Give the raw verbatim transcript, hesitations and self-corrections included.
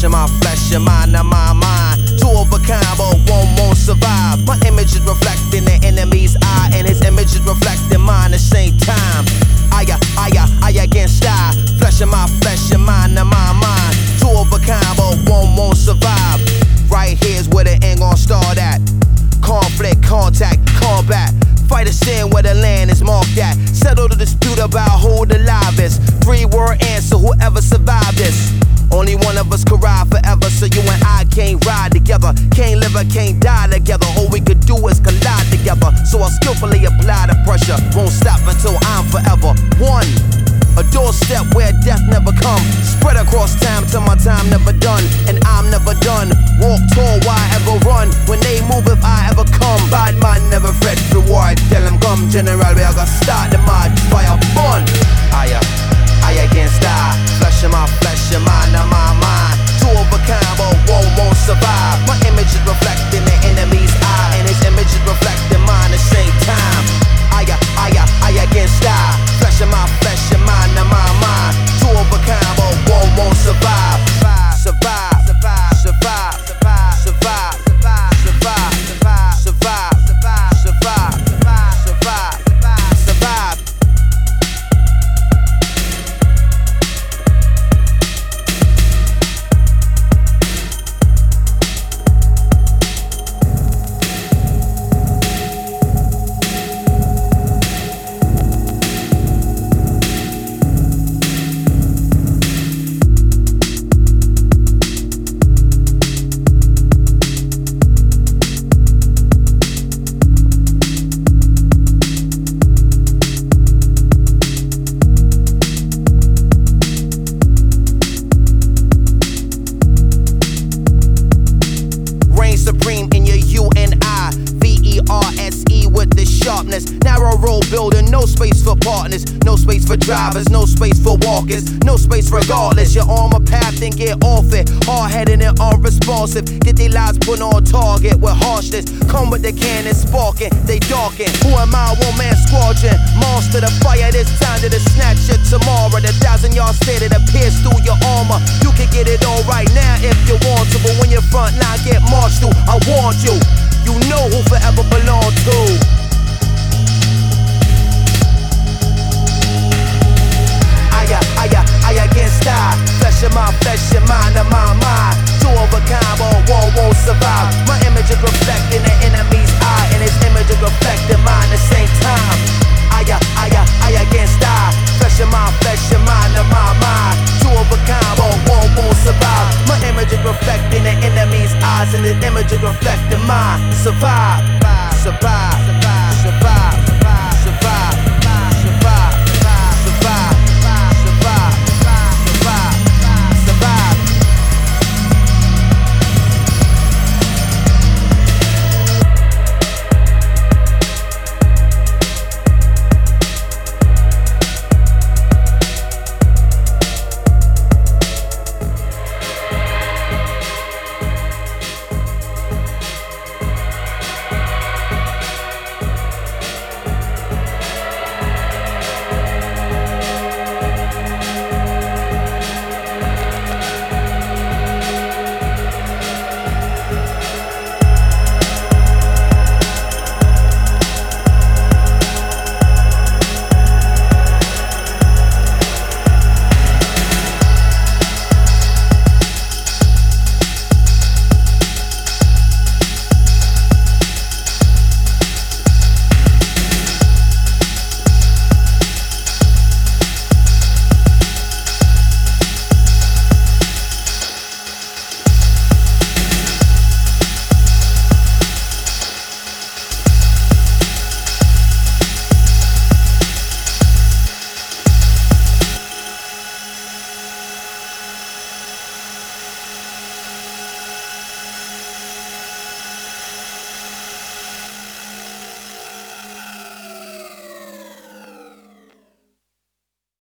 of my flesh, your mind of my mind. Two of a kind, but one won't survive. My image is reflecting the enemy's eye, and his image is reflecting mine at the same time. I, I, I, I against I. Flesh of my flesh, your mind of my mind. Two of a kind, but one won't survive. Right here's where the end gon' start at. Conflict, contact, combat. Fight a sin where the land is marked at. Settle the dispute about who the live is. Three word answer, whoever survived this. Only one of us could ride forever, so you and I can't ride together. Can't live or can't die together. All we could do is collide together. So I'll skillfully apply the pressure. Won't stop until I'm forever one. A doorstep where death never come. Spread across time till my time never done. And I'm never done. Walk tall, why ever run? When they move, if I ever come. Bad man never fret reward. Tell them come, general, we are gonna start the march. Fire fun. I, I against I. Flesh of my flesh, your mind of my mind. Two of a kind, but one won't survive. My image is reflecting the enemy's eye, and his image is reflecting mine at the same time. I, I, I against I. Flesh of my flesh, your mind of my mind. Two of a kind, but one won't survive. Survive, survive, survive, survive, survive, survive, survive, survive, survive, survive, survive, survive, survive. Supreme in your U and I, V E R S E with the sharpness. Narrow road building, no space for partners, no space for drivers, no space for walkers, no space regardless. You're on my path and get off it. Hard-headed and unresponsive, get their lives put on target with harshness. Come with the cannon sparking, they darken. Who am I? One man squadron, monster the fire. This time to the snatch it tomorrow. The thousand yard stare that appears through your armor. You can get it all right now if you want to, but when your front line get marched through, I warned you. You know who forever belong to. I, I, I against I. Flesh of my flesh, your mind of my mind. Two of a kind, but one won't survive. My image is reflecting the enemy's eye, and his image is reflecting mine at the same time. I, I, I against I. Flesh of my flesh, your mind of my mind. Two of a kind, but one won't survive. My image is reflecting the enemy's eyes, and his image is reflecting mine. Survive, survive.